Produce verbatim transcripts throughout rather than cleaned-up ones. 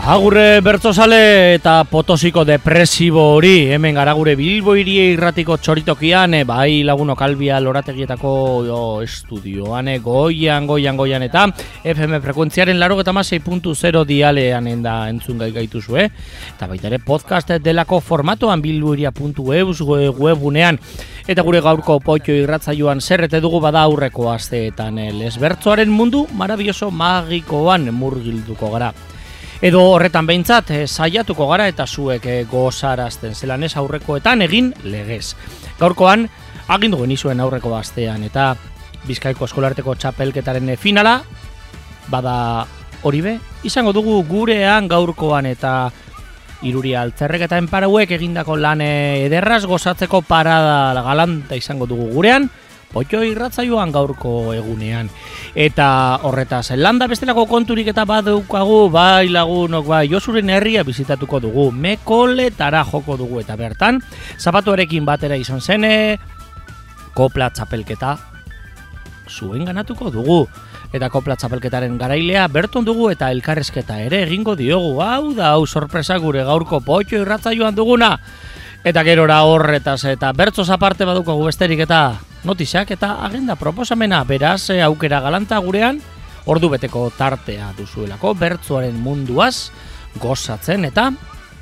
Agure bertzozale eta potosiko depresibo hori, hemen gara gure Bilbo hirie irratiko txoritokian, e, bai lagunok albia lorategietako jo, estudioan, e, goian, goian, goian eta F M frekuentziaren laurogeita hamasei puntu zero dialean enda entzun gai gaituzu, eh? Eta baita ere podcast delako formatoan bilbohiria puntu eus webunean. Eta gure gaurko potxo irratzaioan zerrete dugu bada aurreko asteetan, e, lesbertzoaren mundu marabilloso magikoan murgilduko gara. Edo horretan behintzat, eh, saiatuko gara eta zuek eh, gozarazten zelan ez aurrekoetan egin legez. Gaurkoan, agindu genizuen aurreko astean eta Bizkaiko eskolarteko txapelketaren finala, bada hori be, izango dugu gurean gaurkoan eta Iruria Altzerrek eta enparauek egindako lan ederraz gozatzeko parada galanta izango dugu gurean, potxo irratzaioan gaurko egunean. Eta horretaz, landa bestelako konturik eta badaukagu, bai lagunok, bai Josuren herria bizitatuko dugu, Mekoletara joko dugu eta bertan, zapatuarekin batera izan zene, kopla txapelketa zuen ganatuko dugu. Eta kopla txapelketaren garailea berton dugu eta elkarrezketa ere egingo diogu, hau da, hau sorpresa gure gaurko potxo irratzaioan duguna. Eta gerora horretaz eta bertzoz aparte badukagu besterik eta notiziak eta agenda proposamena, beraz aukera galanta gurean ordu beteko tartea duzuelako bertzoaren munduaz gozatzen eta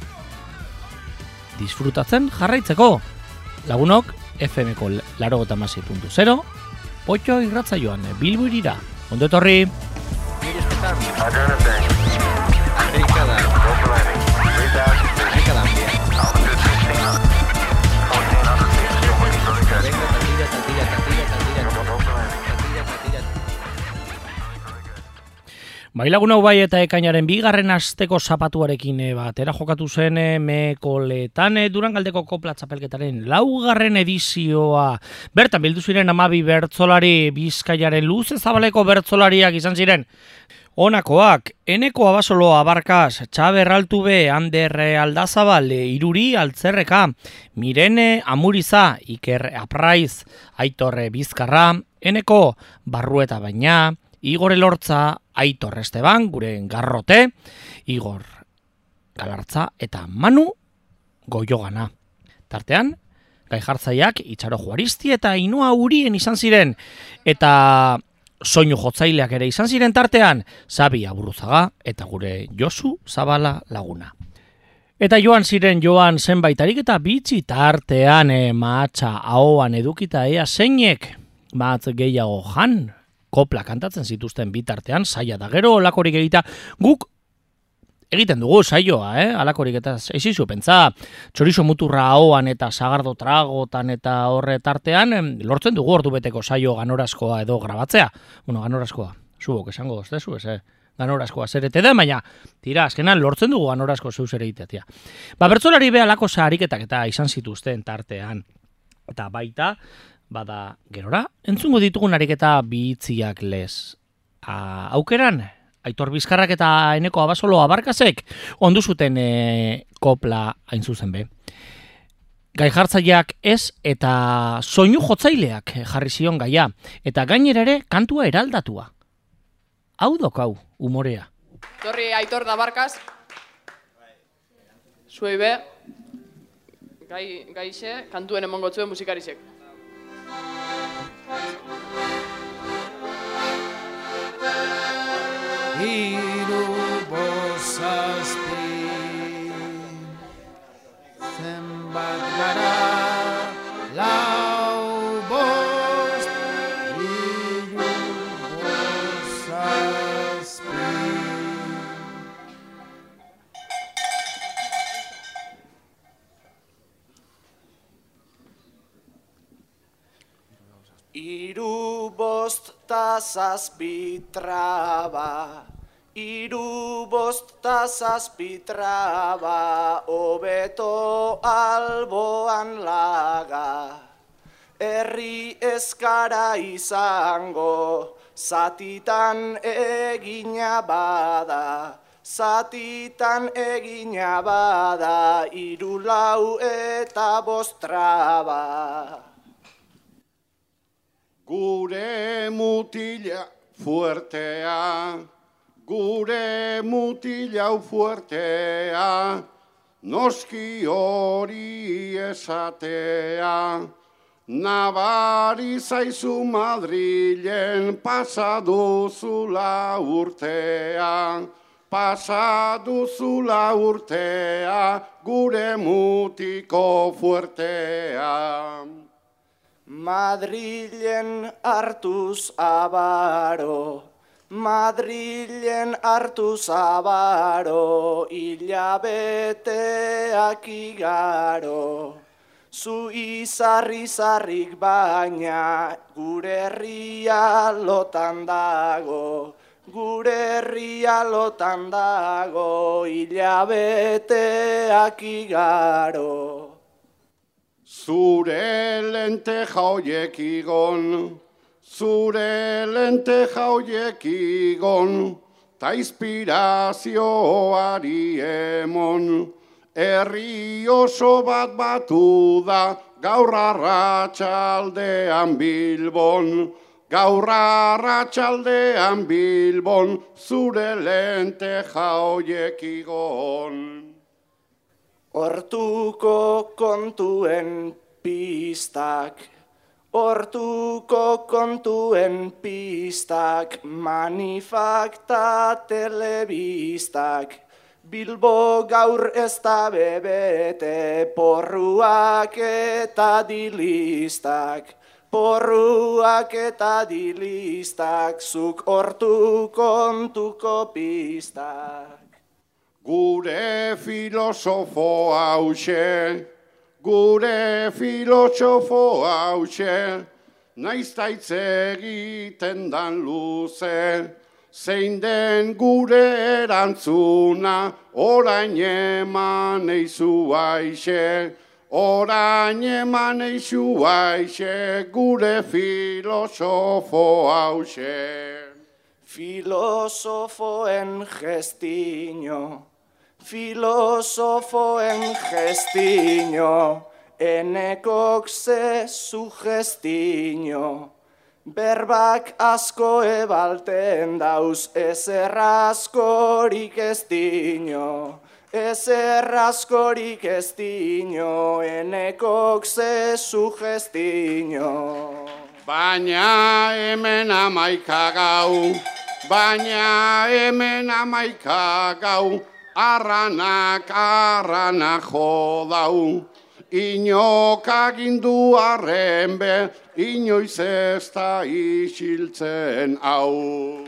disfrutatzen jarraitzeko. Lagunok F M ko laurogeita hamasei puntu zero potxo irratzaioan Bilbo hirira. Ondo etorri! Bailagun hau bai eta ekainaren bigarren asteko zapatuarekin batera jokatu zen Mekoletan Durangaldeko kopla txapelketaren laugarren edizioa. Bertan bildu ziren hamabi bertzolari, Bizkaiaren luze zabaleko bertzolariak izan ziren. Honakoak, Eneko Abasolo Abarkaz, Txaber Altube, Ander Aldazabal, Iruri Altzerreka, Mirene Amuriza, Iker Apraiz, Aitor Bizkarra, Eneko Barrueta Baina, Igor Elortza, Aitor Esteban, gure Garrote, Igor Galartza eta Manu Goiogana. Tartean, gai jartzaileak Itxaro Juaristi eta Ainhoa Urien izan ziren, eta soinu jotzaileak ere izan ziren tartean, Xabi Aburruzaga eta gure Josu Zabala laguna. Eta joan ziren joan zenbaitarik eta bitxi tartean e, mahatsa ahoan edukita ea zeinek mahatz gehiago jan, kopla kantatzen zituzten bitartean, saia da gero olakorik egita, guk egiten dugu saioa, eh? Alakorik eta ezizu, pentsa, txorizo muturra ahoan eta sagardo tragotan eta horre tartean, lortzen dugu ordu beteko saio ganorazkoa edo grabatzea. Bueno, ganorazkoa, zubok esango doztezu, ez, eh? Ganorazkoa zerete da, baina, tira, azkenan lortzen dugu ganorazko zeuz ere itetia. Ba, bertzolari beha lako zahariketak eta izan zituzten tartean. Eta baita, bada gerora, entzungo ditugun ariketa bitziak lez. A, aukeran, Aitor Bizkarrak eta Eneko Abasolo Abarkazek ondu zuten e, kopla hain zuzen be. Gai jartzaileak ez eta soinu jotzaileak jarri zion gaia. Eta gainera ere kantua eraldatua. Hau dokau, umorea. Torri Aitor da Abarkaz. Zuei be, gai, gaixe, kantuen emongo zuen musikarizek. Hiru bosazpi zenbat gara lau bost hiru bosazpi Hiru bost ta zazpi traba, hiru bost ta zazpi traba, hobeto alboan laga. Herri eskara izango, zatitan egina bada, zatitan egina bada, hiru lau eta bost traba. Gure mutila fuertea, gure mutilau fuertea, noski hori esatea, nabari zaizu Madrilen pasaduzula urtea, pasaduzula urtea, gure mutiko fuertea. Madrilen hartuz abaro, Madrilen hartuz abaro, hilabeteak igaro. Zu izarri-zarrik baina, gure herria lotan dago, gure herria lotan dago, hilabeteak igaro. Zure lente jauiek igon, zure lente jauiek igon, ta inspirazioari emon, herri oso bat batu da, gaur arratsaldean Bilbon, gaur arratsaldean Bilbon, zure lente jauiek igon. Hortuko kontuen pistak, hortuko kontuen pistak, manifakta telebistak, Bilbo gaur ez da bebete, porruak eta dilistak, porruak eta dilistak, zuk hortu kontuko pistak. Gure filosofo hause, gure filosofo hause, naizta hitz egiten dan luze, zein den gure erantzuna, orain eman eizu aixe, orain eman eizu aixe, gure filosofo hause. Filosofoen gestiño, filosofoen gestiño, enekok ze sugestiño. Berbak asko ebalten dauz, ezer askorik ez dino, ezer askorik ez dino, enekok ze sugestiño. Baina hemen amaika gau, baina hemen amaika gau, arranak arranak jodau. Inok agindu arren be, inoiz ez da isiltzen hau.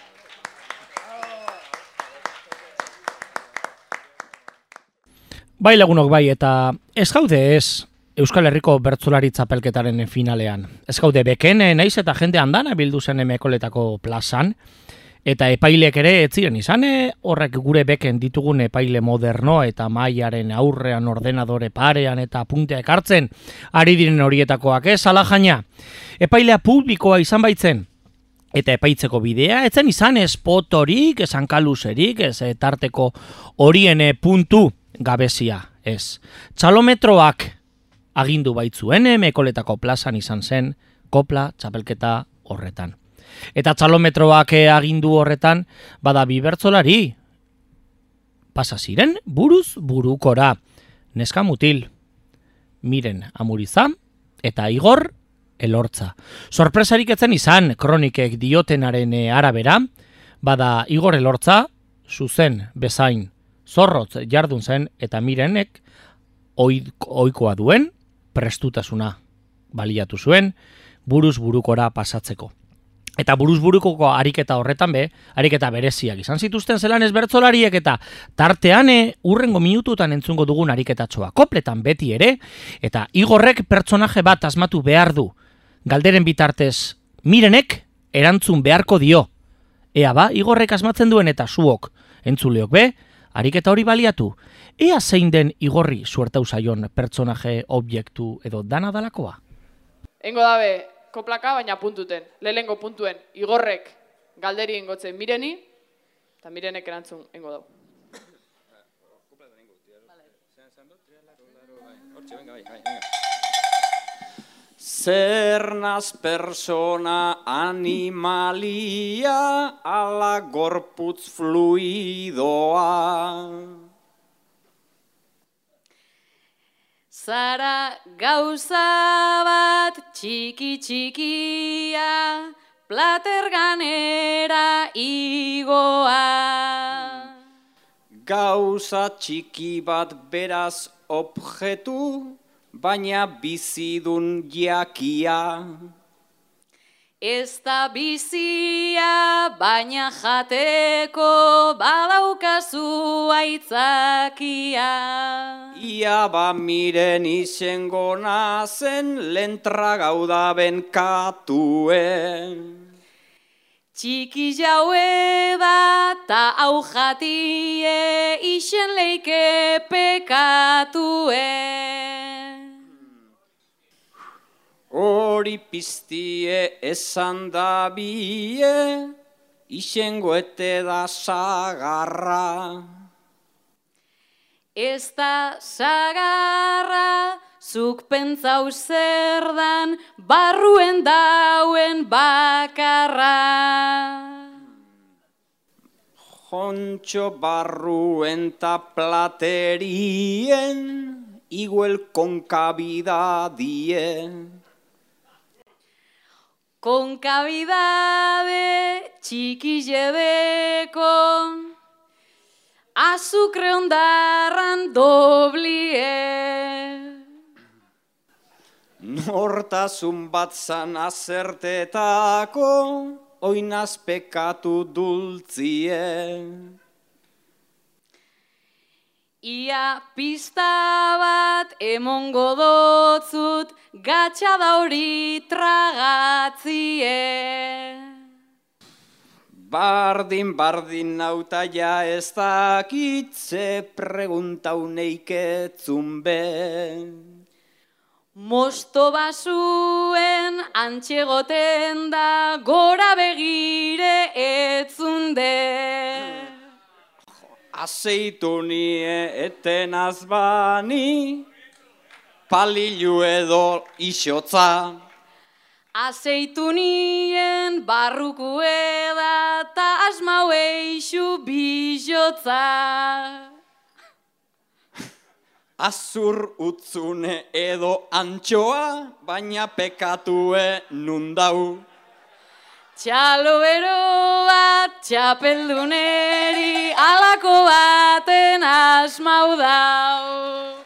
Bai lagunok bai, eta ez gaude ez Euskal Herriko bertsolari txapelketaren finalean. Ez gaude beken naiz eta jende andana bildu zen Emekoletako plazan, eta epaileek ere ez ziren izan, horrek gure beken ditugun epaile moderno eta mailaren aurrean ordenadore parean eta apunteak hartzen, ari diren horietakoak ez, alajaina. Epailea publikoa izan baitzen, eta epaitzeko bidea, etzen izan ez potorik, ez hankaluserik, ez tarteko horien puntu gabezia, ez. Txalometroak agindu baitzuen Emekoletako plazan izan zen kopla txapelketa horretan. Eta txalometroak agindu horretan, bada bi bertsolari pasa ziren buruz burukora. Neska mutil, Miren Amuriza eta Igor Elortza. Sorpresarik etzen izan, kronikek diotenaren arabera, bada Igor Elortza, zuzen bezain zorrotz jardun zen, eta Mirenek ohikoa duen prestutasuna baliatu zuen buruz burukora pasatzeko. Eta buruz burukoko ariketa horretan be, ariketa bereziak izan zituzten zelan ez bertsolariek, eta tartean urrengo minututan entzungo dugun ariketatxoa kopletan beti ere, eta Igorrek pertsonaje bat asmatu behar du. Galderen bitartez Mirenek erantzun beharko dio. Ea ba, Igorrek asmatzen duen eta zuok entzuleok be, ariketa hori baliatu. Ea zein den Igorri suertau zaion pertsonaje objektu edo dana dalakoa? Engo dabe, koplaka, baina puntuten. Lehengo puntuen Igorrek galderi engotzen Mireni, eta Mirenek erantzun engo dau. Zer naz persona animalia ala gorputz fluidoa. Zara gauza bat txiki txikia, plater ganera igoa. Gauza txiki bat beraz objektu, baina bizidun jakia. Ez da bizia, baina jateko badaukazu aitzakia. Ia ba miren izango nazen lentra gaudaben katuen. Txiki jaue da ta hau jatie isen leike pekatue. Hori piztie esan da bie, isengoete da sagarra. Ez da sagarra, zuk pentsau zer dan, barruen dauen bakarra. Jontxo barruen ta platerien, iguel konkabidadien. Konkabidade txikilledeko, azukre ondarran doblie. Nortasun bat zan azertetako, oinaz pekatu dultzie. Ia pista bat emongo dotzut, gatsa da hori tragatzie. Bardin, bardin nauta ja ez dakitze preguntau neiketzun be. Mosto basuen antxegoten da, gora begire etzunde. Azeitu nie eten azbani, palilu edo isotza. Azeitu nien barrukue da, ta asmau eixu bisotza. Azur utzune edo antxoa, baina pekatue nundau. Txalo bero bat, txapelduneri, alako baten asmau dau.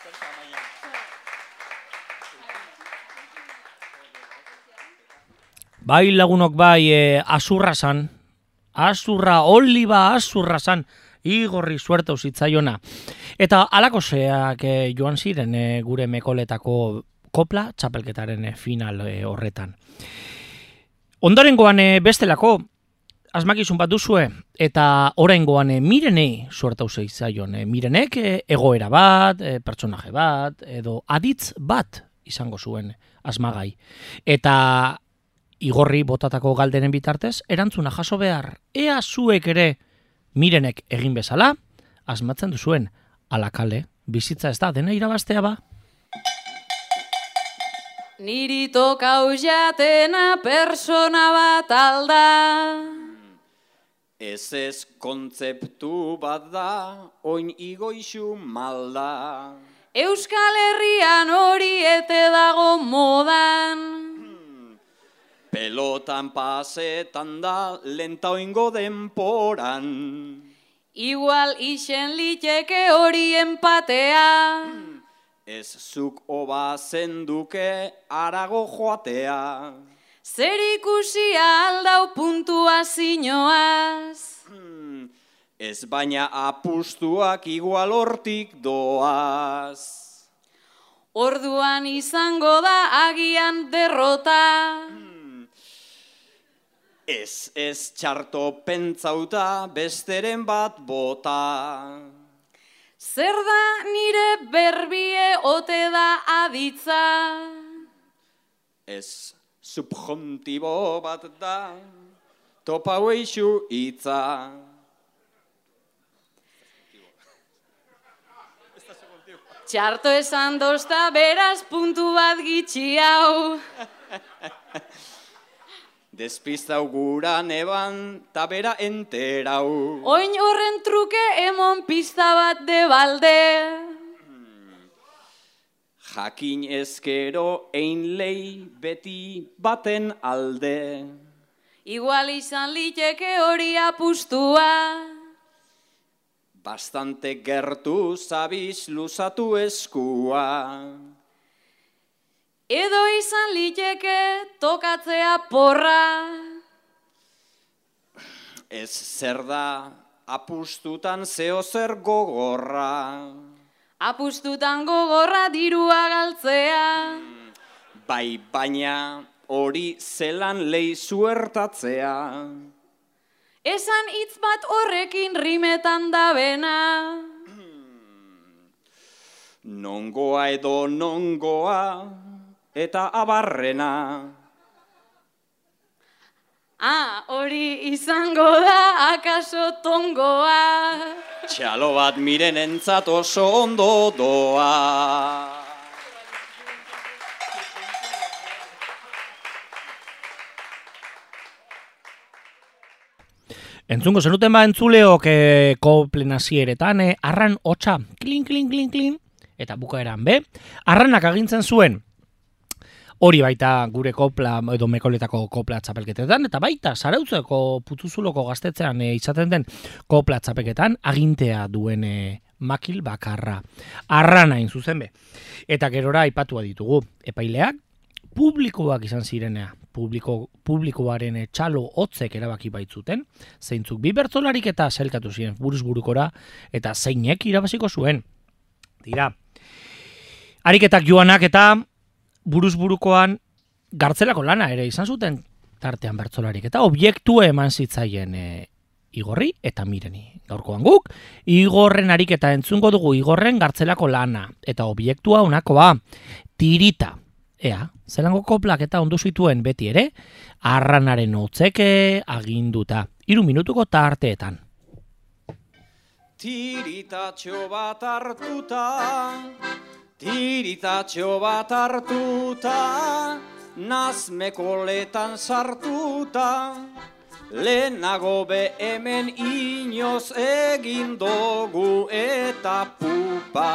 Bai lagunok bai e, azurra zan, azurra, oliba azurra zan, igorri suertau zitzaiona. Eta alako zeak e, joan ziren e, gure mekoletako kopla txapelketaren e, final e, horretan. Ondorengoan e, bestelako asmakizun bat duzue, eta oraingoan e, Mirenei suertau zitzaion. E, Mirenek e, egoera bat, e, pertsonaje bat, edo aditz bat izango zuen asmagai. Eta igorri botatako galderen bitartez, erantzuna jaso behar, ea zuek ere Mirenek egin bezala, asmatzen duzuen, alakale, bizitza ez da, dena irabaztea ba? Niri tokau jatena persona bat alda. Ez ez kontzeptu bat da, oin igoixu malda. Euskal Herrian hori ete dago modan. Pelotan pasetan da, lenta oingo denporan. Igual isen liteke hori empatea. Ez zuk oba zenduke arago joatea. Zer ikusi aldau puntuazioaz. Hmm, ez baina apustuak igual hortik doaz. Orduan izango da agian derrota. Ez ez txarto pentsauta besteren bat bota. Zer da nire berbie ote da aditza. Ez subjuntibo bat da, topau eixu hitza. Txarto esan dosta beraz puntu bat gitxi hau. Despistau gura neban, ta bera enterau. Oin horren truke emon pista bat de balde. Jakin ezkero ein lei beti baten alde. Igual izan liteke hori apustua. Bastante gertu zabiz luzatu eskua. Edo izan liteke tokatzea porra. Ez zer da apustutan zeo zer gogorra. Apustutan gogorra dirua galtzea. Bai baina hori zelan lehi zuertatzea. Esan hitz bat horrekin rimetan da bena. Nongoa edo nongoa eta abarrena. Ah, hori izango da akaso tongoa. Txalo bat miren entzat oso ondo doa. Entzungo zenuten ba entzuleok e, koplen hasieretan, e, arran hotsa, klin, klin, klin, klin, eta bukaeran be, arranak agintzen zuen, hori baita gure kopla, edo mekoletako kopla txapelketetan, eta baita Zarautzeko Putuzuloko gaztetzean e, izaten den kopla txapelketan, agintea duen e, makil bakarra. Arrana hain zuzen be. Eta gerora aipatua ditugu, epaileak, publikoak izan zirenea, publiko, publikoaren txalo hotzek erabaki baitzuten, zeintzuk bi bertzolarik eta zelkatu ziren buruz burukora, eta zeinek irabaziko zuen. Dira, ariketak joanak eta buruz burukoan gartzelako lana ere izan zuten tartean bertzolarik, eta obiektua eman zitzaien e, Igorri eta Mireni. Gaurkoan guk, Igorren ariketa entzungo dugu Igorren gartzelako lana, eta obiektua honakoa, tirita. Ea, zelango koplak eta ondo zituen beti ere, arranaren hotzeke aginduta, hiru minutuko tarteetan. Tiritatxo bat hartuta, tiritatxo bat hartuta, nazmekoletan sartuta, lehenago be hemen inoz egin dugu eta pupa.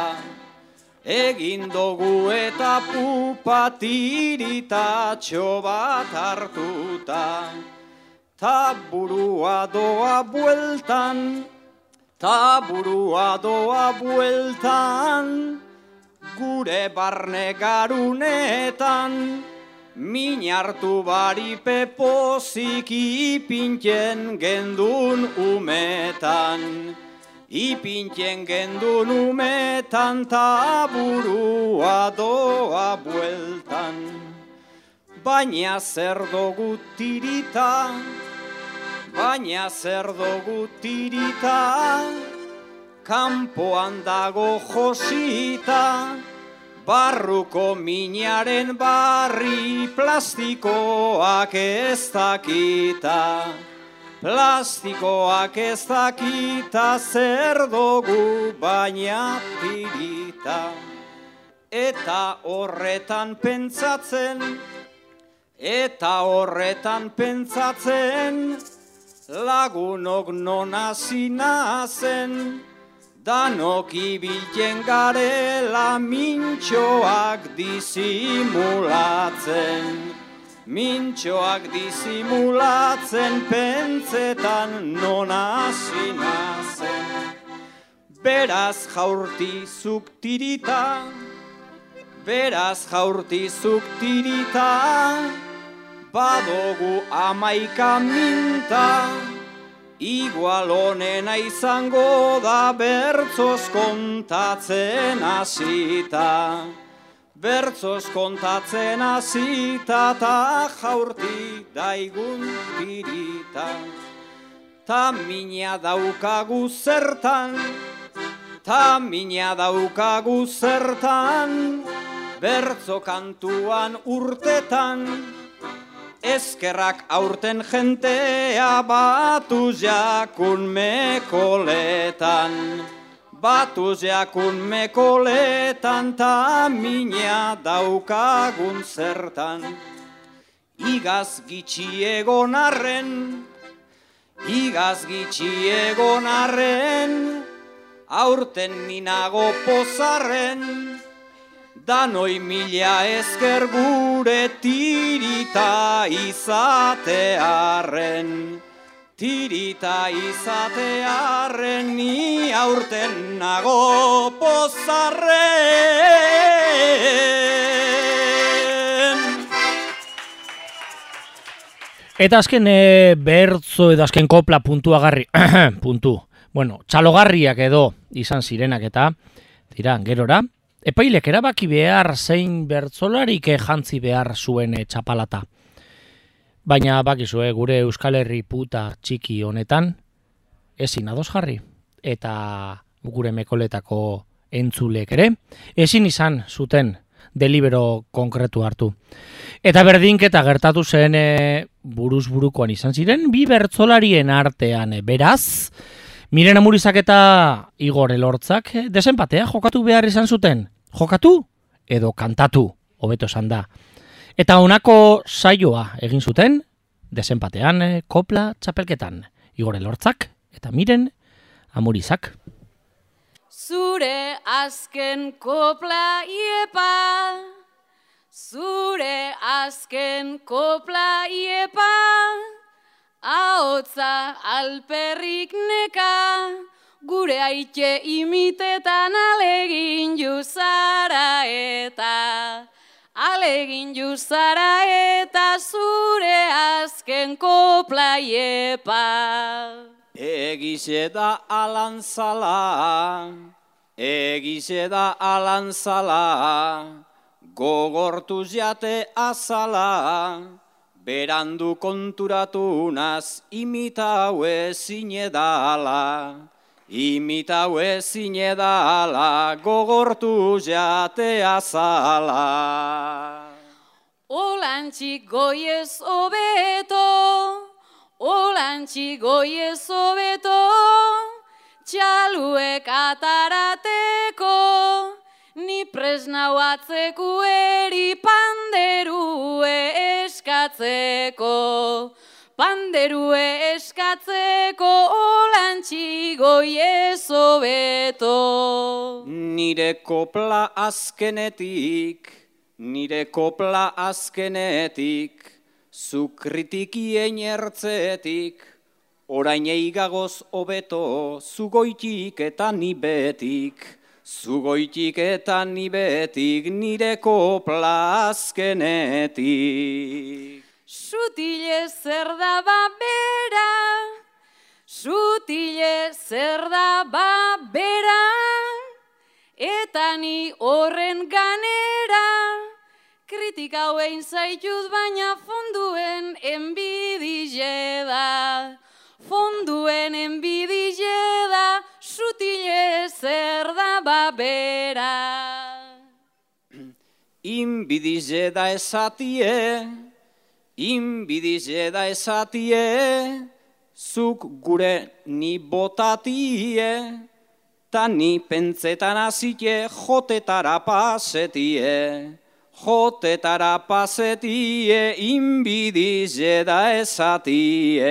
Egin dugu eta pupa tiritatxo bat hartuta. Ta burua doa bueltan, ta burua doa bueltan, gure barne garunetan, min hartu bari pepozik ipintzen gendun umetan. Ipintzen gendun umetan ta burua doa bueltan. Baina zer dugu tirita, baina zer dugu tirita, kanpoan dago josita, barruko minaren barri plastikoak ez dakita. Plastikoak ez dakita zer dugu baina tirita. Eta horretan pentsatzen, eta horretan pentsatzen, lagunok non hasi nazen, danok ibiltzen garela mintxoak disimulatzen. Mintxoak disimulatzen pentsetan non hasi nazen. Beraz jaurtizuk tirita, beraz jaurtizuk tirita, badogu amaika minta, igual honena izango da bertzoz kontatzen hasita. Bertzoz kontatzen hasita ta jaurti daigun tirita. Ta mina daukagu zertan, ta mina daukagu zertan, bertzo kantuan urtetan, eskerrak aurten jentea batu jakun mekoletan. batuz jakun mekoletan ta mina daukagun zertan. Igaz gitxi egon arren, igaz gitxi egon arren, aurten ninago pozarren, danoi mila esker gure tirita izatearren. Tirita izatearren ni aurten nago pozarren. Eta azken e, bertzo edo azken kopla puntuagarri, puntu, bueno, txalogarriak edo izan zirenak eta, tira, gerora, epailek erabaki behar zein bertzolarik jantzi behar zuen e, txapalata. Baina bakizue gure Euskal Herri puta txiki honetan ezin ados jarri eta gure mekoletako entzulek ere ezin izan zuten delibero konkretu hartu. Eta berdinketa gertatu zen e, buruz burukoan izan ziren bi bertsolarien artean e, beraz Miren Amurizak eta Igor Elortzak e, desenpatea jokatu behar izan zuten. Jokatu edo kantatu, hobeto esan da. Eta honako saioa egin zuten, desenpatean, kopla txapelketan. Igor Elortzak eta Miren Amurizak. Zure azken kopla iepa, zure azken kopla iepa, ahotza alperrik neka, gure aite imitetan alegin juzara eta... Alegin juzara eta zure azken kopla iepa. Egize da alantzala, egize da alantzala, gogortuz jate azala, berandu konturatu naz imitau ezin edala. Imitau ezin edala, gogortu jate azala. Olantxik goiez hobeto, olantxik goiez hobeto, txaluek atarateko, ni presnau atzeku eri panderue eskatzeko. Panderue eskatzeko olantxi goiez hobeto. Nire kopla azkenetik, nire kopla azkenetik, zu kritikien ertzetik, orain eigagoz hobeto, zu goitik eta ni betik, zu goitik eta ni betik, nire kopla azkenetik. Sutile zer da babera, sutile zer da babera, eta ni horren ganera, kritika hoein zaitut baina fonduen enbidize da, fonduen enbidize da, sutile zer da babera. Inbidize da esatie, inbidize da esatie, zuk gure ni botatie, ta ni pentsetan azite jotetara pasetie, jotetara pasetie, inbidize da esatie.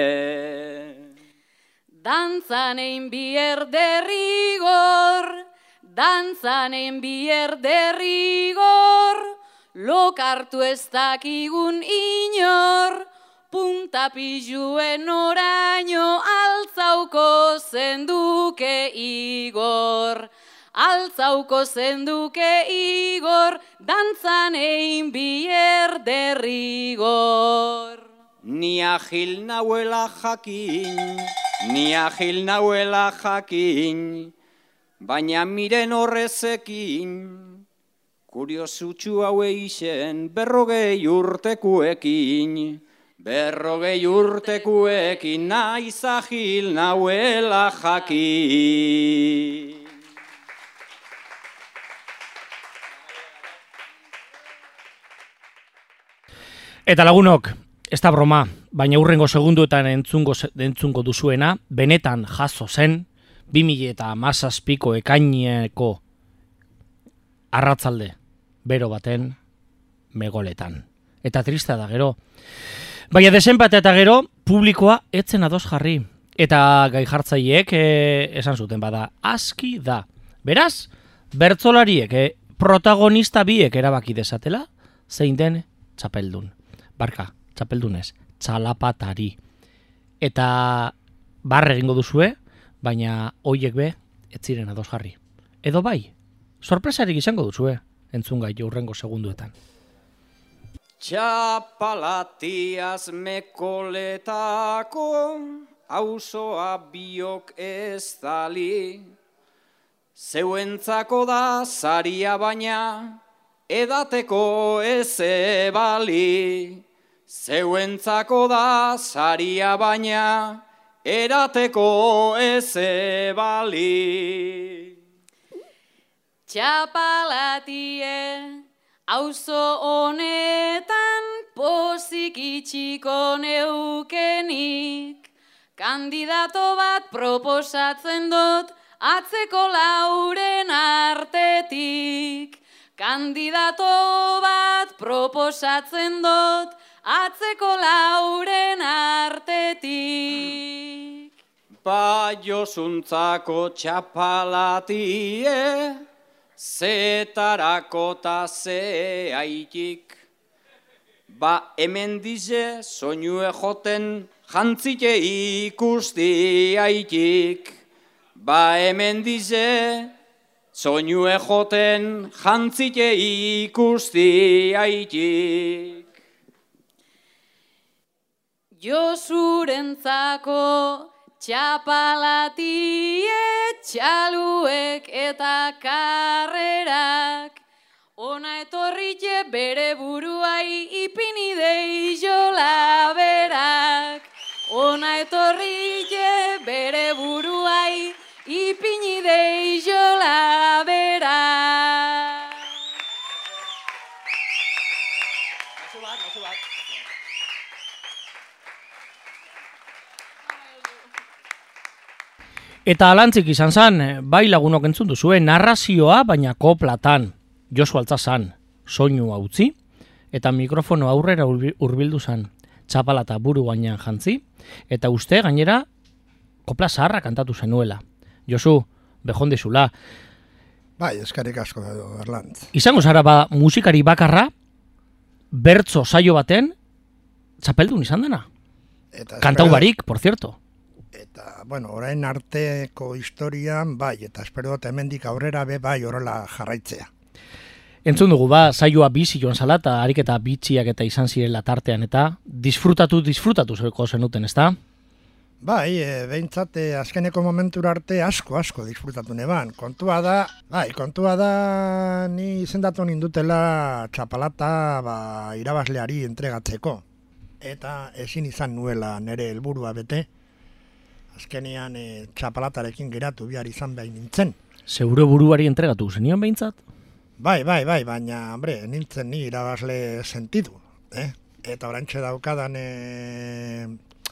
Dantzan egin bier derrigor, dantzan egin bier derrigor, lokartu ez dakigun inor, puntapiluen oraino altzauko zenduke Igor. Altzauko zenduke Igor, dantzan egin bier derrigor. Ni agil nauela jakin, ni agil nauela jakin, baina miren horrezekin, kuriosutxu haue izen berrogei urtekuekin, berrogei urtekuekin naiz agil nauela jakin. Eta lagunok, ez da broma, baina hurrengo segunduetan entzungo, entzungo duzuena, benetan jaso zen, bi mila hamazazpiko ekaineko arratzalde bero baten Megoletan. Eta tristea da gero. Baina desenpate eta gero publikoa etzen ados jarri. Eta gai jartzaileek e, esan zuten bada, aski da. Beraz, bertsolariek e, protagonista biek erabaki desatela, zein den txapeldun. Barka, txapeldunez, txalapatari. Eta barre egingo duzue, baina hoiek be, ez ziren ados jarri. Edo bai, sorpresarik izango duzue, entzun gai hurrengo segunduetan. Txapalatiaz Mekoletako auzoa biok ez dali, zeuentzako da saria baina edateko ez ebali. Zeuentzako da saria baina edateko ez ebali. Txapalatie auzo honetan pozik itxiko neukenik, kandidato bat proposatzen dut atzeko lauren artetik. Kandidato bat proposatzen dut atzeko lauren artetik. Ba Josuntzako txapalatie, zetarako ta ze haitik. Ba hemen dize soinue joten jantzite ikusti haitik. Ba hemen dize soinue joten jantzite ikusti haitik. Josurentzako txapalatie, txaluek eta karrerak, ona etorrite bere buruai ipini deizola berak. Ona etorrite bere buruai ipini deizola berak. Nazu bat, nazu bat. Eta alantzik izan zan, bai lagunok entzun duzue, narrazioa baina koplatan. Josu Altzazan, soinu utzi, eta mikrofono aurrera hurbildu zan, txapalata buru gainean jantzi, eta uste gainera kopla zaharra kantatu zenuela. Josu, behondizula. Bai, eskarik asko da Erlantz. Izango zara ba musikari bakarra, bertso saio baten, txapeldun izan dena. Eta Kantau barik, por cierto. Eta, bueno, orain arteko historian, bai, eta espero dut hemendik aurrera be bai horrela jarraitzea. Entzun dugu ba, saioa bizi joan zala, eta ariketa bitxiak eta izan zirela tartean, eta disfrutatu, disfrutatu zeko zenuten, ezta? Bai, e, behintzat e, azkeneko momentura arte asko, asko disfrutatu neban. Kontua da, bai, kontua da ni izendatu nindutela txapalata ba, irabazleari entregatzeko. Eta ezin izan nuela nire helburua bete, azkenean e, txapalatarekin geratu bihar izan behin nintzen. Zeure buruari entregatu zenion behintzat? Bai, bai, bai, baina, hombre, nintzen ni irabazle sentidu, eh? Eta orantxe daukadan, e,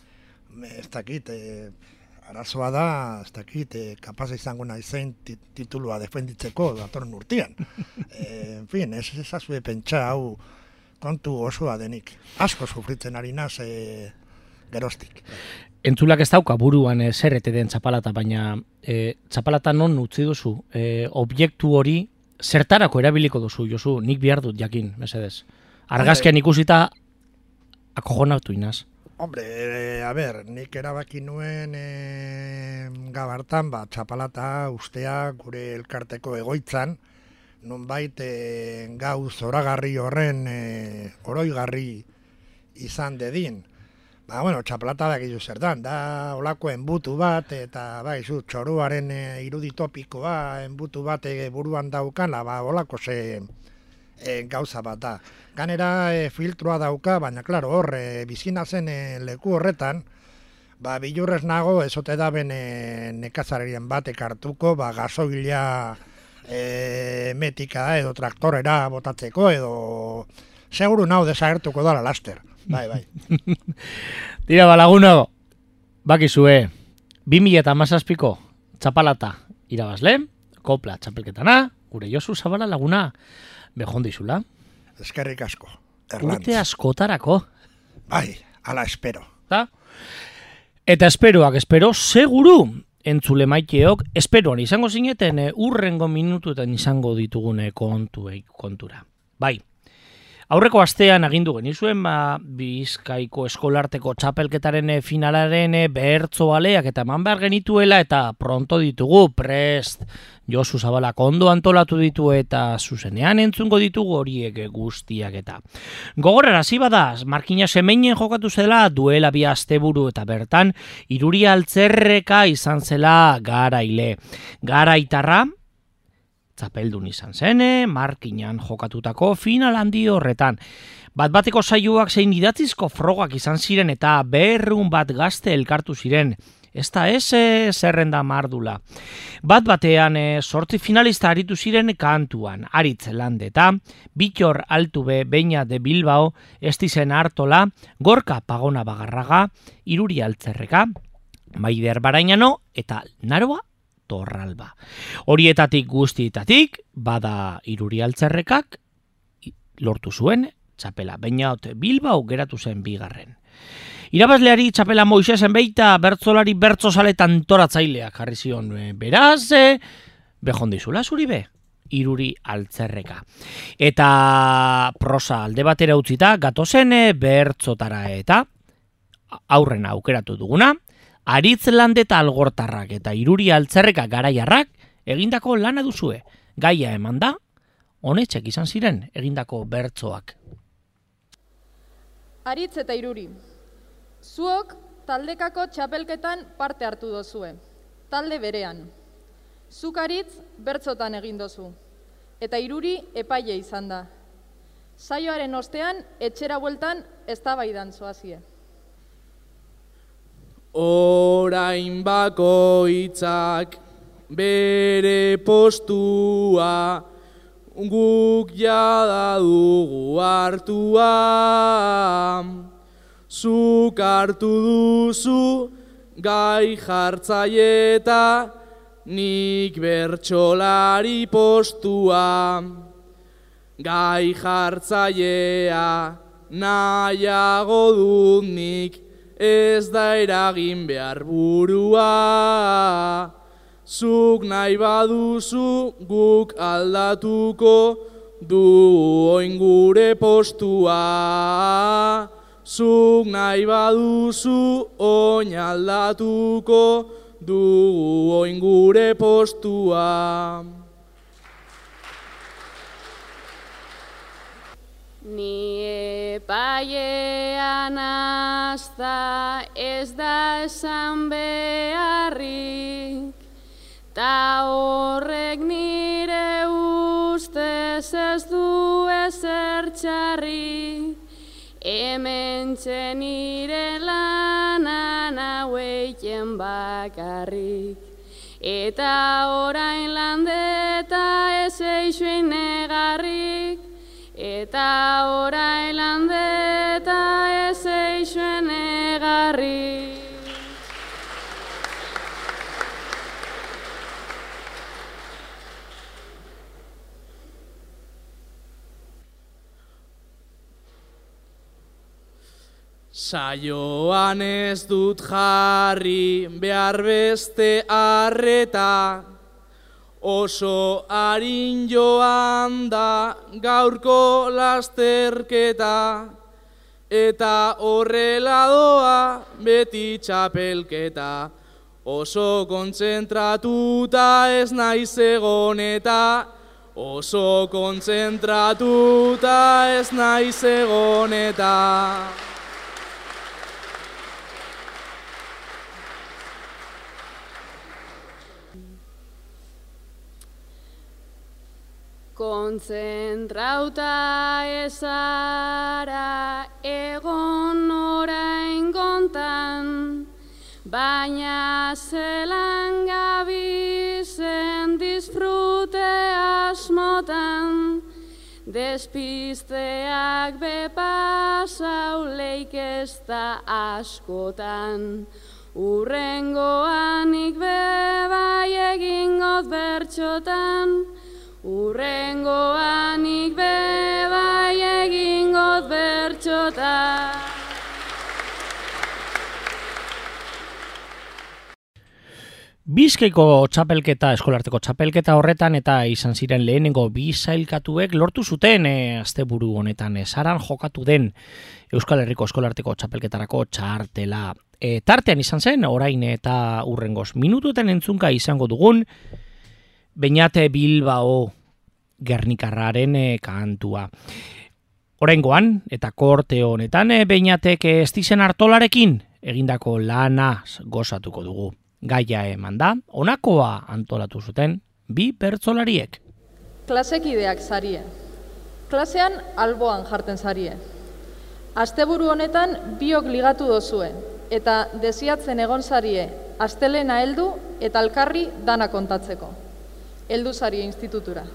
ez dakit, e, arazoa da, ez dakit, e, kapaz izango naizen titulua defenditzeko datorren urtean. E, en fin, ez ezazue pentsa hau kontu osoa denik. Asko sufritzen ari naz e, geroztik. Entzulak ez dauka buruan e, zer ete den txapalata, baina e, txapalata non utzi duzu, e, objektu hori zertarako erabiliko duzu, Josu, nik behar dut jakin, mesedez. Argazkian ikusita akojonatu inaz. Hombre, e, a ber, nik erabaki nuen e, gabartan, ba, txapalata ustea gure elkarteko egoitzan, nonbait e, gauz zoragarri horren e, oroigarri izan dedin. Ba, bueno, txapalata da gizu zer dan, da olako enbutu bat, eta bai, zu, txoruaren e, iruditopikoa, enbutu bat e, buruan daukala, ba, olako ze e, gauza bat da. Ganera e, filtroa dauka, baina, klaro, hor, e, bizina zen e, leku horretan, ba, bilurrez nago, ezote da ben e, nekazarien batek hartuko, ba, gasoila e, metika edo traktorera botatzeko, edo seguru nau desagertuko dala laster. Bai, bai. Tira, ba, laguno, bakizue, bi mila hamazazpiko txapalata irabazle, kopla txapelketana, gure Josu Zabala laguna, behon dizula. Eskerrik asko, Erlantz. Urte askotarako. Bai, ala espero. Ta? Eta esperoak, espero, seguru, entzule maiteok, esperoan izango zineten e, urrengo minutuetan izango ditugune kontuei kontura. Bai, aurreko astean agindu genizuen, ba, Bizkaiko eskolarteko txapelketaren e, finalaren e, behertzo aleak eta eman behar genituela eta pronto ditugu, prest, Josu Zabalak ondo antolatu ditu eta zuzenean entzungo ditugu horiek guztiak eta. Gogorarazi bada, Markina Semeinen jokatu zela duela bi asteburu eta bertan Iruri Altzerreka izan zela garaile. Garaitarra, txapeldun izan zen, Markinan jokatutako final handi horretan. Bat-bateko saioak zein idatzizko frogak izan ziren eta berrun bat gazte elkartu ziren. Ez da ez e, zerrenda mardula. Bat batean e, sortzi finalista aritu ziren kantuan. Aritz Landeta, Bitor Altube Beña de Bilbao, Estizen Artola, Gorka Pagona Bagarraga, Iruri Altzerreka, Maider Barainano eta Naroa Torralba. Horietatik guztietatik, bada Iruri Altzerrekak lortu zuen txapela. Beñaot Bilbao geratu zen bigarren. Irabazleari txapela Moisesen beita bertzolari bertzozaletan toratzaileak jarri zion. Beraz, e, behon dizula zuri be, Iruri Altzerreka. Eta prosa alde batera utzita, gatozen e, bertzotara eta aurrena aukeratu duguna, Aritz Landeta Algortarrak eta Iruri Altzerreka garaiarrak egindako lana duzue. Gaia eman da, honetxek izan ziren egindako bertzoak. Aritz eta Iruri. Zuok taldekako txapelketan parte hartu dozue, talde berean. Zuk Aritz bertzotan egin dozu, eta Iruri epaile izan da. Saioaren ostean, etxera bueltan eztabaidan zoazie. Orain bakoitzak bere postua, guk jada dugu hartua. Zuk hartu duzu gai jartzaieta, nik bertsolari postua. Gai jartzailea nahiago dut nik, ez da eragin behar burua. Zuk nahi baduzu guk aldatuko du oin gure postua. Zuk nahi baduzu oin aldatuko dugu oin gure postua. Ni epailean hasta ez da esan beharrik, ta horrek nire ustez ez du ezer txarrik. Hemen nire lanan haueien bakarrik, eta orain Landeta ez eixuen negarrik, eta orain Landeta ez eixuen negarrik. Saioan ez dut jarri behar beste arreta, oso harin joan da gaurko lasterketa, eta horrela doa beti txapelketa, oso kontzentratuta ez naiz egon eta, oso kontzentratuta ez naiz egon eta. Kontzentrauta ezara egon orain kontan, baina zelan gabizen disfrute asmotan, despisteak bepasauleik ez da askotan, Urrengoanik bebai egingoz bertxotan, Urrengoanik bebai egingoz bertxotan. Bizkaiko txapelketa, eskolarteko txapelketa horretan eta izan ziren lehenengo bi sailkatuek lortu zuten e, asteburu honetan esaran jokatu den Euskal Herriko eskolarteko txapelketarako txartela. E, tartean izan zen, orain eta urrengoz minututen entzunka izango dugun Beñate Bilbao Gernikarraren e, kantua. Oraingoan eta korte honetan e, Beñatek Estizen Artolarekin egindako lana gozatuko dugu. Gaia eman da, honakoa antolatu zuten bi bertsolariek. Klasekideak zarie. Klasean alboan jarten zarie. Asteburu honetan biok ligatu dozue, eta desiatzen egon zarie astelena heldu eta alkarri dana kontatzeko. Heldu zarie institutura.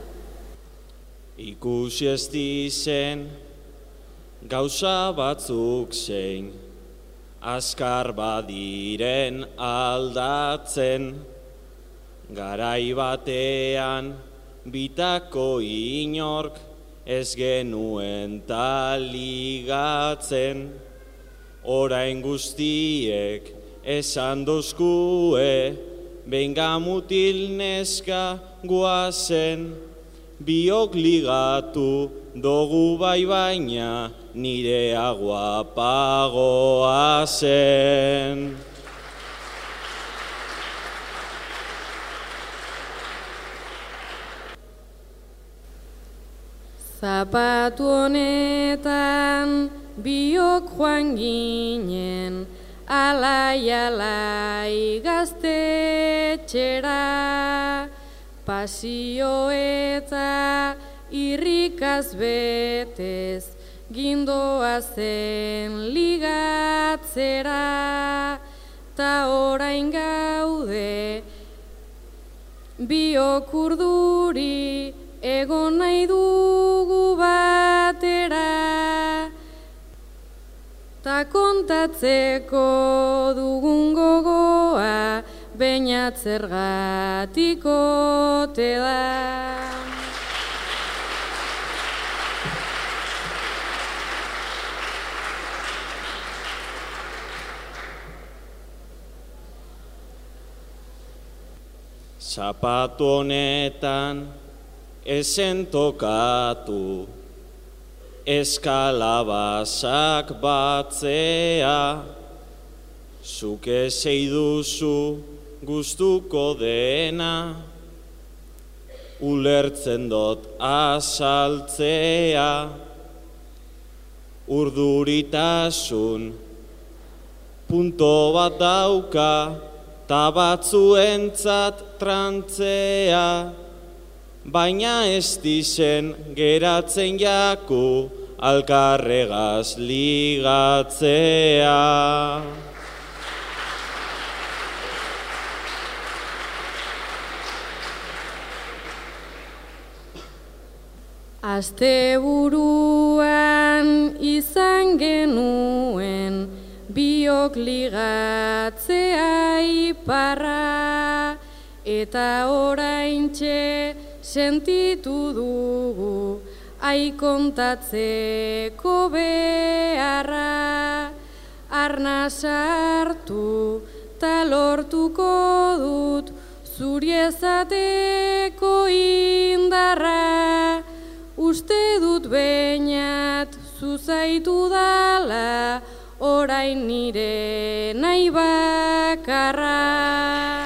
Ikusi Estizen gauza batzuk zein, azkar badiren aldatzen, garai batean bitako inork ez genuen taligatzen, orain guztiek esan dozkue, benga mutil neska guazen, biok ligatu dogu bai baina, nire aguapagoa zen. Zapatu honetan biok joan ginen, alai-alai gaztetxera, pasio eta irrikaz betez, gindoa zen ligatzera, ta orain gaude biok urduri egon nahi dugu batera, ta kontatzeko dugun gogoa Beñatzergatiko te da. Zapatu honetan esen tokatu, eskalabazak batzea, zuke zeiduzu gustuko dena, ulertzen dot azaltzea, urduritasun punto bat dauka, ta batzuentzat trantzea, baina Estizen geratzen jaku alkarregaz ligatzea. Asteburuan izan genuen biok ligatzea iparra, eta oraintxe sentitu dugu ai kontatzeko beharra, arna sartu ta lortuko dut zuri ezateko indarra, uste dut Beñat zuzaitu dala orain nire nahi bakarra.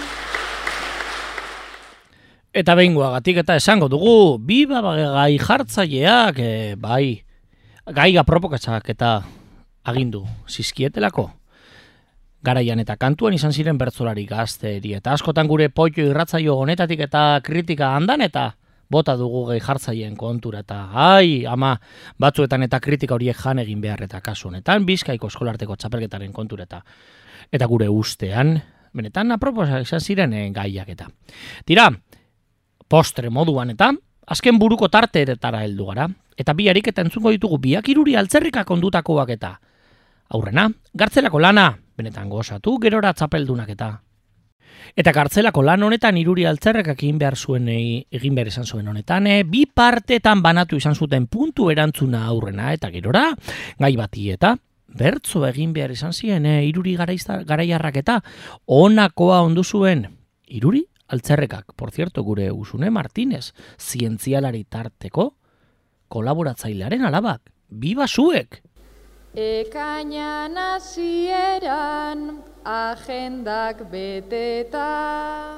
Eta behingoagatik eta esango dugu, bi gai jartzaileak, e, bai, gaiga propokatzak eta agindu zizkietelako. Garaian eta kantuan izan ziren bertsolari gazteri, eta askotan gure poio irratzaio honetatik eta kritika handan eta bota dugu gai jartzaileen kontura, eta ai, ama, batzuetan eta kritika horiek jan egin behar eta kasu honetan, Bizkaiko eskolarteko txapelketaren kontura eta, eta gure ustean, benetan aproposa izan ziren e, gaiak eta. Tira, postre moduan eta azken buruko tarteetara heldu gara, eta bi ariketa entzungo ditugu biak iruri altzerrika kondutakoak eta Aurrena, Gartzelako lana, benetan gozatu, gerora txapeldunak eta. Eta Gartzelako lan honetan Iruri Altzerrekak egin behar zuen egin behar izan zuen honetan, e, bi partetan banatu izan zuten puntu erantzuna aurrena eta gerora, gai bati eta bertzo egin behar izan ziren e, Iruri garaiarrak eta honakoa ondu zuen Iruri Altzerrekak, por cierto, gure Usune Martínez, zientzialari tarteko kolaboratzailearen alabak, biba zuek! Ekainan hasieran agendak beteta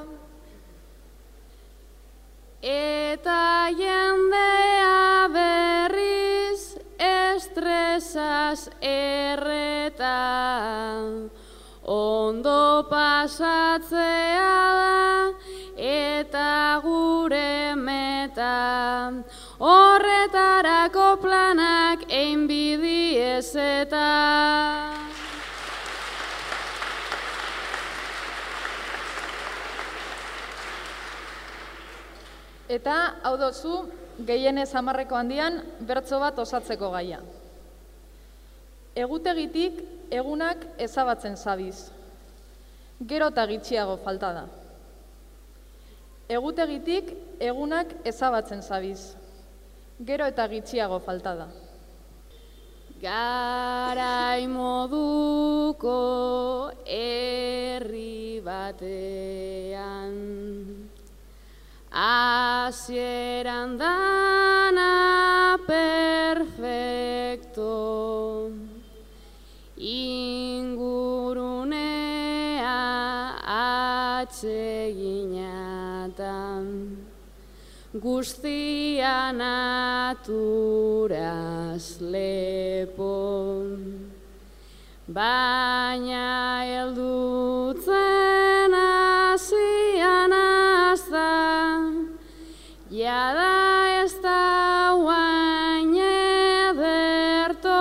eta jendea berriz estresaz erreta ondo pasatzea da eta gure meta horretarako planak egin bidiez eta Eta, hau dozu, gehienez hamarreko handian bertso bat osatzeko gaia. Egutegitik egunak ezabatzen zabiz. Gero eta gitxiago falta da. Egutegitik egunak ezabatzen zabiz. Gero eta gitxiago falta da. Garai moduko herri batean hasieran dana perfecto ingurunea atseginatan guztia naturaz lepo baina heldutzen hasian azta jada ez da guain ederto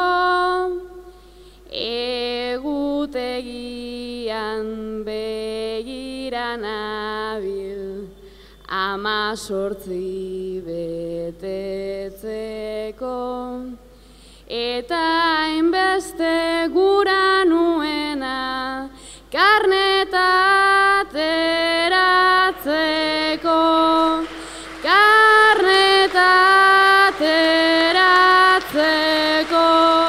egutegian begiran abil ama sortzi betetzeko eta hainbeste gura nuena karneta ateratzeko karneta ateratzeko.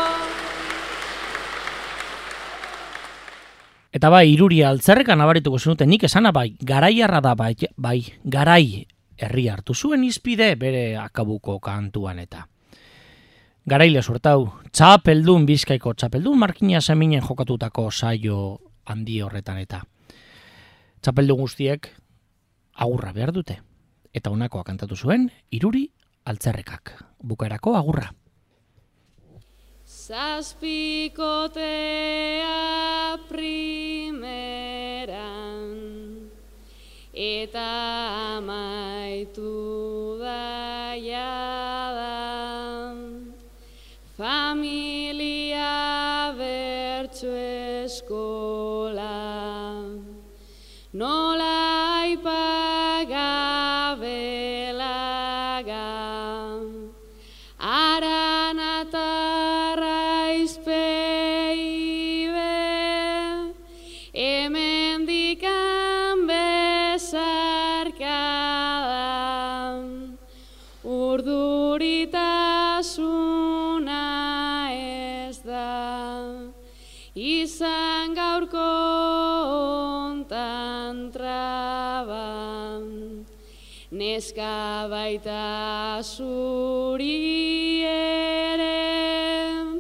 Eta bai, Iruri Altzerrekan nabarituko zenuten nik esana bai, garaiarra da bai, bai, garai herri hartu zuen izpide bere akabuko kantuan eta. Garaile sortau, txapeldun, Bizkaiko txapeldun, Markina Seminen jokatutako saio handi horretan eta. Txapeldun guztiek agurra behar dute. Eta honakoa kantatu zuen, Iruri Altzerrekak. Bukaerako agurra. Zazpikotea primeran eta amaitu da jada familia bertso eskola nola aipagabelaga aranatarra izpeibe emendikan bezarkada urduritasuna ez da izan gaurko ontan traba neska baita zuri ere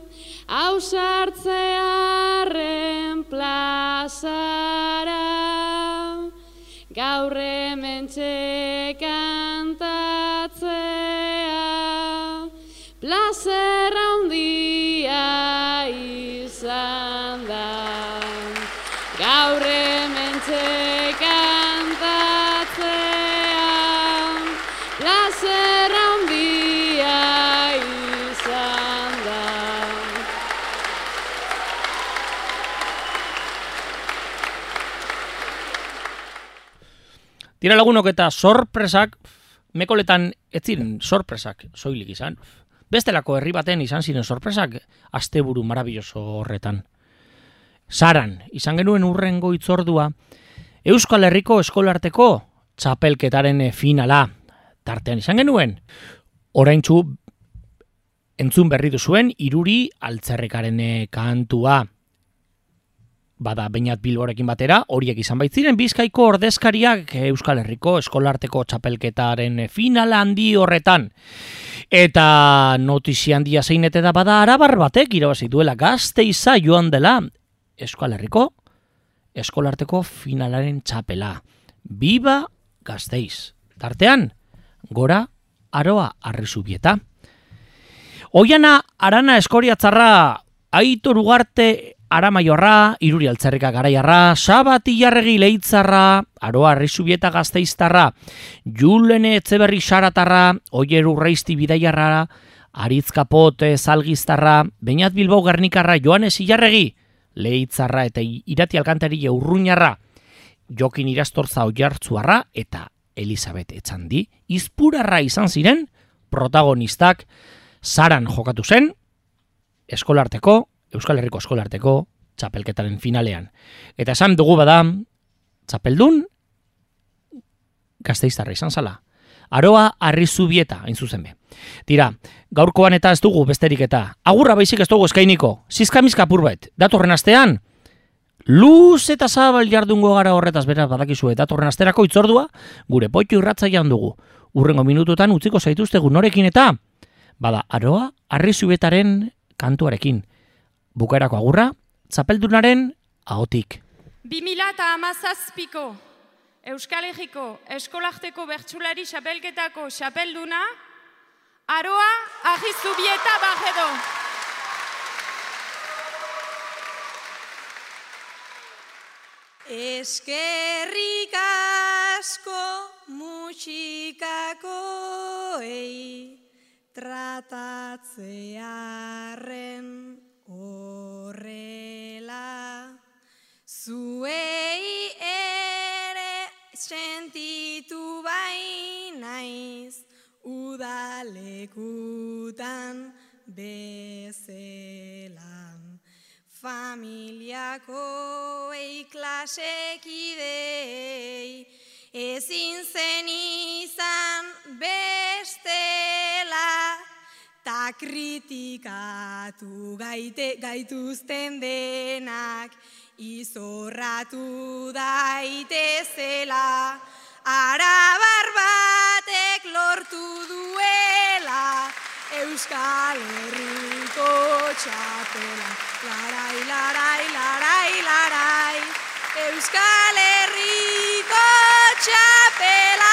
ausartzearen plazara gaur hementxe kantatzea plazera handia izan da gaur hementxe kantatzea plazera handia izan da. Tira lagunok eta sorpresak, mekoletan ez ziren sorpresak soilik izan. Bestelako herri baten izan ziren sorpresak asteburu marabilloso horretan. Saran, izan genuen urrengo hitzordua, Euskal Herriko eskolarteko txapelketaren finala. Tartean izan genuen, oraintsu entzun berri duzuen Iruri Altzerrekaren kantua. Bada, Beñat Bilborekin batera, horiek izan baitziren Bizkaiko ordezkariak Euskal Herriko eskolarteko txapelketaren finala handi horretan. Eta notizia handia zeinete da bada arabar batek irabazi duela Gasteiza joan dela Euskal Herriko eskolarteko finalaren txapela. Biba Gasteiz. Tartean, Gora Aroa Arrizubieta. Oiana Arana Eskoriatzarra, Aitor Ugarte Aramaiorra, Iruri Altzerrika Garaiarra, Sabati Jarregi Leitzarra, Aroa Arrizubieta Gazteiztarra, Julene Etzeberri Saratarra, Oier Urreizti Bidaiarra, Aritz Kapote Zalgiztarra, Beñat Bilbao Gernikarra, Joanes Ilarregi Leitzarra eta Irati Alkantari Urruñarra, Jokin Irastorza Oiartzuarra eta Elizabeth Etxandi, Izpurarra izan ziren protagonistak. Saran jokatu zen eskolarteko, Euskal Herriko eskolarteko txapelketaren finalean. Eta esan dugu bada, txapeldun Gasteiztarra izan zala. Aroa Arrizubieta, hain zuzen be. Tira, gaurkoan eta ez dugu besterik eta agurra baizik ez dugu eskainiko, zizkamizka purbet, datorren astean, luz eta zabal jardungo gara horretaz beraz badakizue, datorren asterako itzordua, gure Poitxo irratzaian dugu. Urrengo minututan utziko zaituztegu norekin eta, bada, Aroa Arrizubietaren kantuarekin. Bukaerako agurra, txapeldunaren ahotik. bi mila hamazazpiko Euskal Herriko eskolarteko bertsulari xapelketako xapelduna, Aroa Arrizubieta Barredo. Eskerrik asko musikakoei tratatzearen horrela, zuei ere sentitu bai naiz udalekutan bezelan. Familiakoei klasekidei ezin zen izan bestela, ta kritikatu gaite, gaituzten denak izorratu daitezela. Arabar batek lortu duela Euskal Herriko txapela. Larai, larai, larai, larai, Euskal Herriko txapela.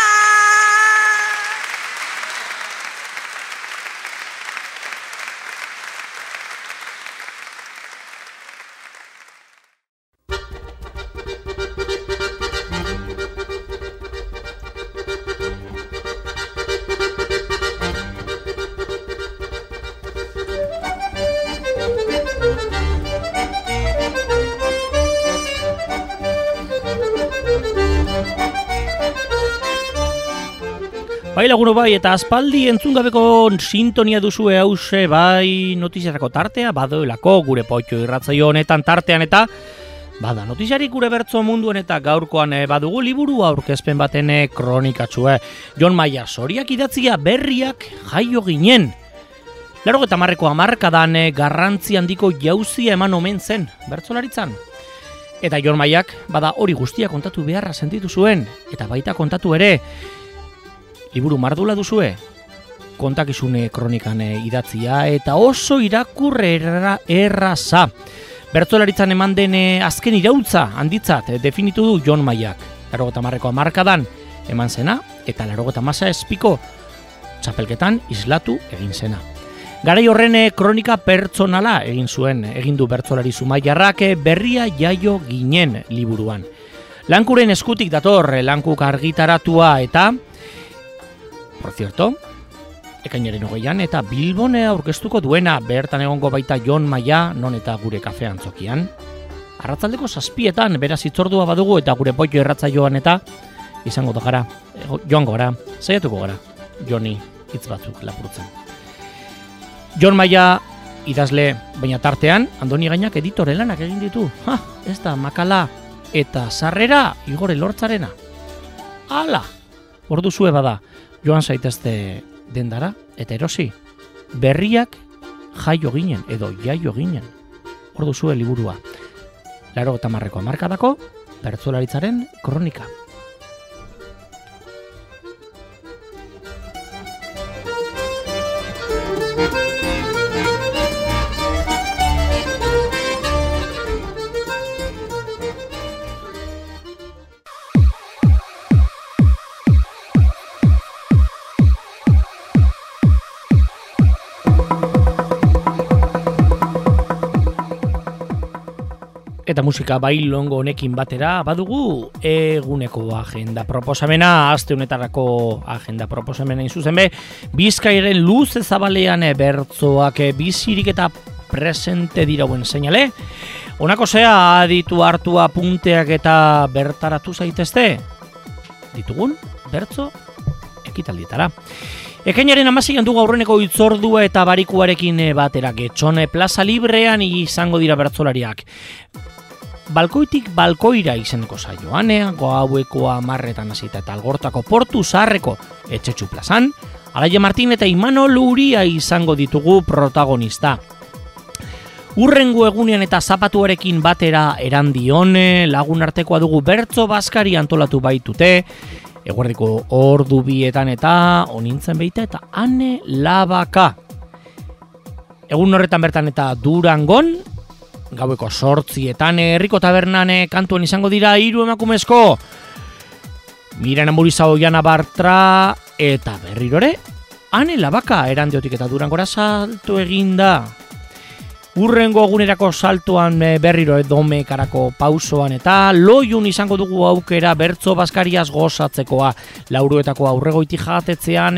Bai laguno bai, eta aspaldi entzungabeko sintonia duzue hause bai notiziarako tartea, badoelako gure Poitxo irratzaio honetan tartean eta bada notiziarik gure bertso munduen eta gaurkoan badugu liburu aurkezpen baten kronikatxue. Jon Maia Soriak idatzia Berriak jaio ginen. Laro eta marreko hamarkadan garrantzi handiko jauzia eman omen zen bertsolaritzan. Eta Jon Maiak bada hori guztia kontatu beharra sentitu zuen, eta baita kontatu ere, liburu mardula duzue, kontakizune kronikan idatzia eta oso irakurre erra, erraza. Bertsolaritzan eman den azken iraultza handitzat definitu du Jon Maiak. Larogeta marreko hamarkadan eman zena eta larogeta masa espiko txapelketan islatu egin zena. Garai horren kronika pertsonala egin zuen, egin du bertsolari Zumaiarrak Berria jaio ginen liburuan. Lankuren eskutik dator, Lankuk argitaratua eta por cierto, ekainaren hogeian eta Bilbone aurkeztuko duena, bertan egongo baita Jon Maia, non eta gure kafe antzokian. Arratzaldeko zazpietan, beraz hitzordua badugu eta gure Poitxo irratzaioan eta izango da gara, joango gara, saiatuko gara, Joni hitz batzuk lapurtzen. Jon Maia idazle, baina tartean, Andoni Gainak editore lanak egin ditu. Ha, ez da, makala eta sarrera Igor Elortzarena. Hala, ordu zue bada, joan zaitezte dendara, eta erosi, berriak jaio ginen, edo jaio ginen. Ordu zue liburua. Laro eta marreko amarkadako, bertsolaritzaren kronika. Eta musika bailongo honekin batera badugu eguneko agenda proposamena, aste honetarako agenda proposamena zuzen be, Bizkairen luze zabalean bertzoak bizirik eta presente dirauen seinale. Honako zea aditu hartu apunteak eta bertaratu zaitezte ditugun bertzo ekitaldietara. Ekainaren hamaseian dugu aurreneko hitzordua eta barikuarekin batera, Getxone plaza librean izango dira bertzolariak. Balkoitik balkoira izeneko saioan, gaueko hamarretan hasita eta Algortako portu zaharreko Etxetxu plazan, Alaia Martin eta Imanol Uria izango ditugu protagonista. Urrengo egunean eta zapatuarekin batera erandion, lagun artekoa dugu bertzo bazkari antolatu baitute, eguerdiko ordu bietan eta onintzen beita eta ane labaka. Egun horretan bertan eta Durangon, gaueko sortzietan herriko tabernan kantuan izango dira hiru emakumezko Miren Amuriza Oiana Bartra eta berrirore ane labaka Erandiotik eta Durangora salto eginda. Urrengo egunerako saltoan berriro Domekarako pausoan eta Loiun izango dugu aukera bertzo bazkariaz gozatzekoa. Lauruetako aurregoiti jatetzean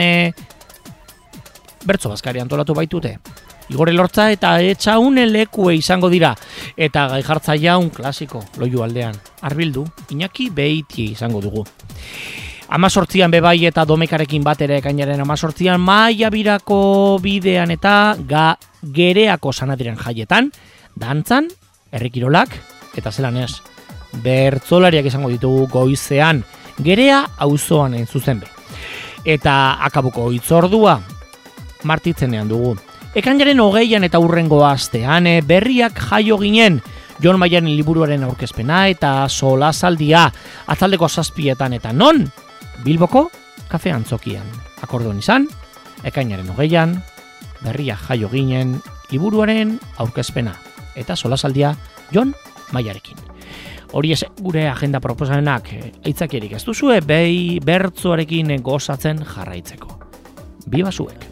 bertzo bazkari antolatu baitute. Igor Elortza eta Etxaune lekue izango dira. Eta gai jartzaia un klasiko, Loiu aldean. Arbildu, Iñaki Beiti izango dugu. Amazortzian bebai eta Domekarekin batera ekainaren amazortzian Maia Birako bidean eta ga Gereako sanadiren jaietan, dantzan, herrikirolak eta zelan ez. Bertzolariak izango ditugu goizean, Gerea auzoan zuzen be. Eta akabuko hitzordua martitzenean dugu. Ekainaren hogeian eta urrengo astean berriak jaio ginen, Jon Maiaren liburuaren aurkezpena eta solasaldia atzaldeko zazpietan eta non? Bilboko kafe antzokian. Akordon izan, ekainaren hogeian, berriak jaio ginen, liburuaren aurkezpena eta solasaldia Jon Maiarekin. Hori ez gure agenda proposamenak aitzakierik ez duzue, behi bertzoarekin gozatzen jarraitzeko. Biba zuek!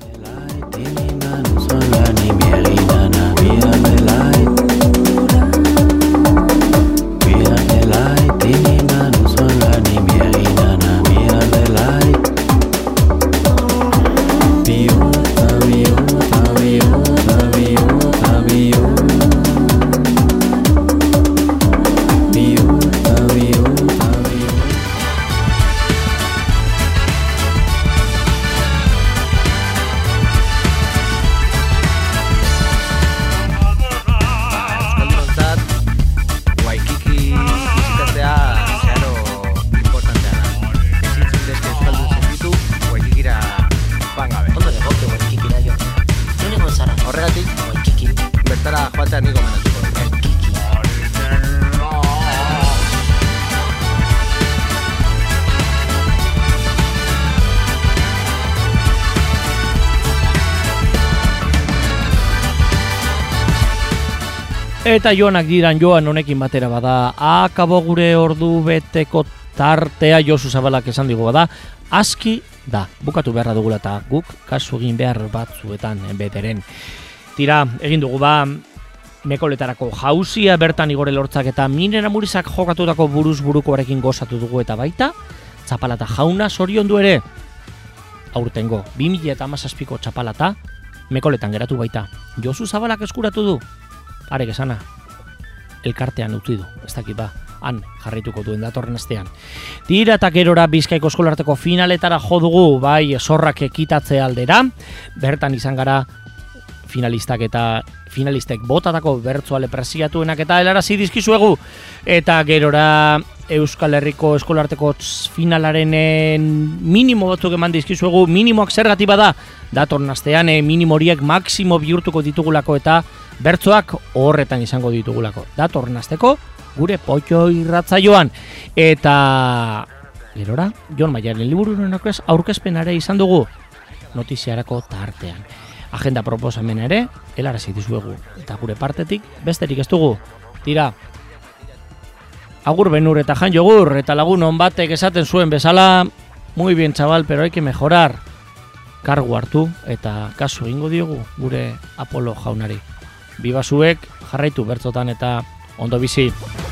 Eta joanak diran joan honekin batera bada, akabo gure ordu beteko tartea Josu Zabalak esan digu bada, aski da, bukatu beharra dugula eta guk kasu egin behar batzuetan beteren. Tira, egin dugu ba, Mekoletarako jauzia bertan Igor Elortzak eta Miren Amurizak jokatutako buruz burukoarekin gozatu dugu eta baita, txapalata jauna zoriondu ere, aurtengo, bi mila hamazazpiko txapalata, Mekoletan geratu baita. Josu Zabalak eskuratu du. Arek esana, elkartean utzi du, ez dakit ba, han jarraituko duen datorren astean. Tira eta gerora Bizkaiko eskolarteko finaletara jo dugu, bai zorrak ekitatze aldera, bertan izan gara finalistak eta finalistek botatako bertsoale preziatuenak eta helarazi dizkizuegu. Eta gerora Euskal Herriko eskolarteko finalaren minimo batzuk eman dizkizuegu. Minimoak zergatik bada, datorren astean minimo horiek maksimo bihurtuko ditugulako eta bertsoak horretan izango ditugulako. Datorren asteko gure potxo irratzaioan. Eta gerora, Jon Maiaren libururen aurkezpenare izan dugu notiziarako tartean. Agenda proposamen ere, helarazi dizuegu. Eta gure partetik, besterik ez dugu. Tira, agur Benur eta Jan Jogur, eta lagun on batek esaten zuen bezala, muy bien chaval, pero hay que mejorar. Kargu hartu eta kasu egingo diogu gure Apolo jaunari. Biba zuek, jarraitu bertzotan eta ondo bizi.